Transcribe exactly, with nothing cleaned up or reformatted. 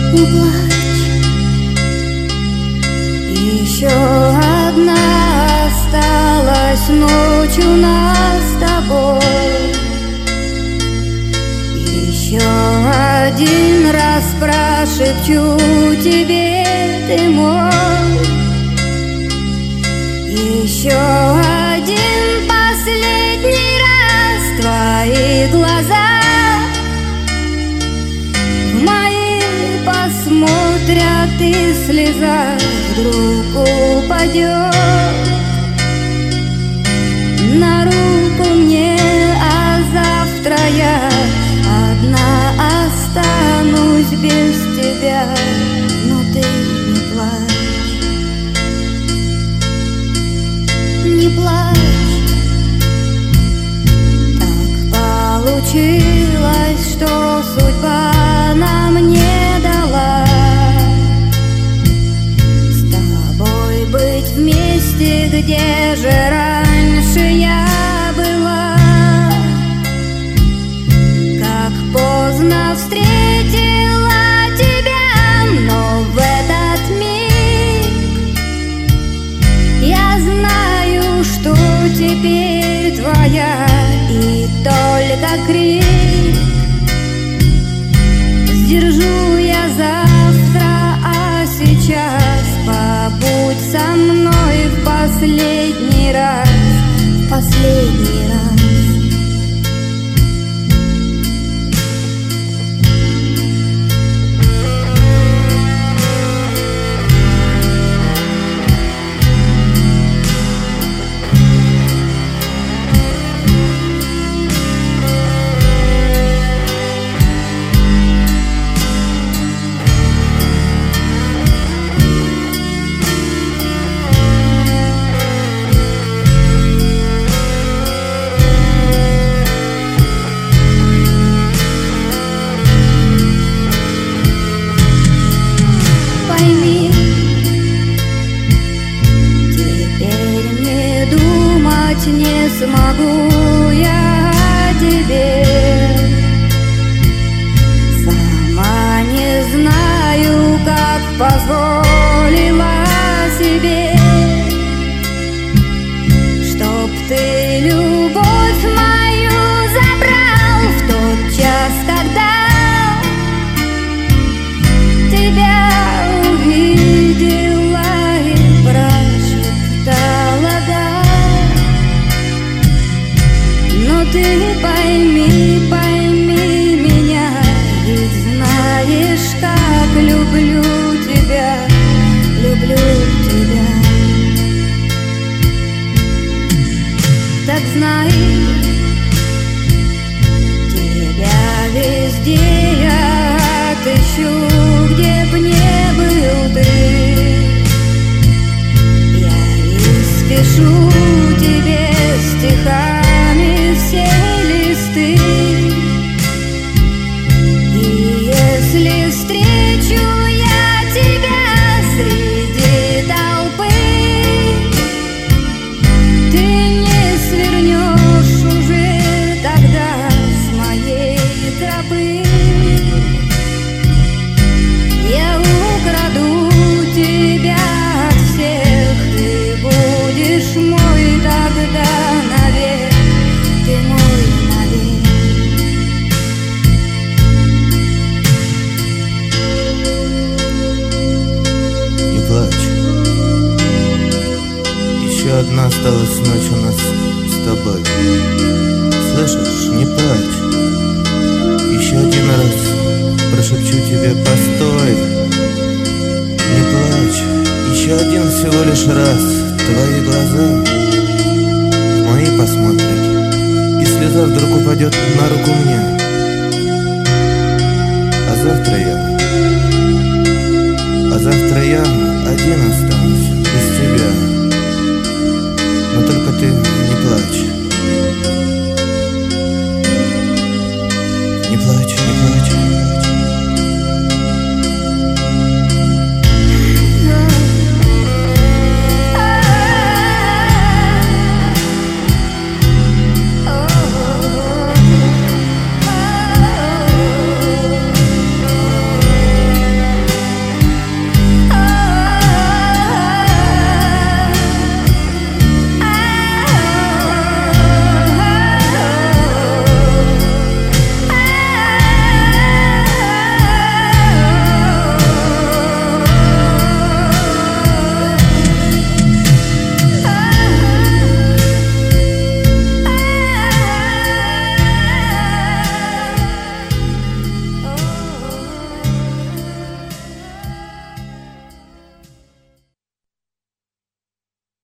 не плачь. Еще одна осталась ночь у нас с тобой. Еще один раз прошепчу тебе, ты мой. Еще один последний раз твои глаза в мои посмотрят, и слеза вдруг упадет на руку мне, а завтра я одна останусь без тебя. Но ты не плачь, не плачь. Так получилось, что судьба нам не дала с тобой быть вместе, где же раньше я была. Как поздно встретила тебя, но в этот миг я знаю, что теперь твоя, и только крик сдержу я завтра, а сейчас побудь со мной в последний раз, в последний раз. Не смогу я о тебе, сама не знаю, как позволила себе, чтоб ты любовь мою забрал в тот час, когда тебя увидела и прошептала да. Но ты пойми, пойми меня, ведь знаешь, как люблю тебя, люблю тебя. Так знай, тебя везде я отыщу, где б не был ты. Я испишу тебе стихами все листы, и если встречу я тебя среди толпы, ты не свернешь уже тогда с моей тропы. Я украду тебя от всех, ты будешь мой тогда навек, ты мой навек. Не плачь. Еще одна осталась ночь у нас с тобой. Слышишь, не плачь. Еще один раз прошепчу тебе постой. Не плачь. Еще один всего лишь раз твои глаза в мои посмотрят, и слеза вдруг упадет на руку мне. А завтра я, а завтра я один останусь без тебя. Но только ты не плачь.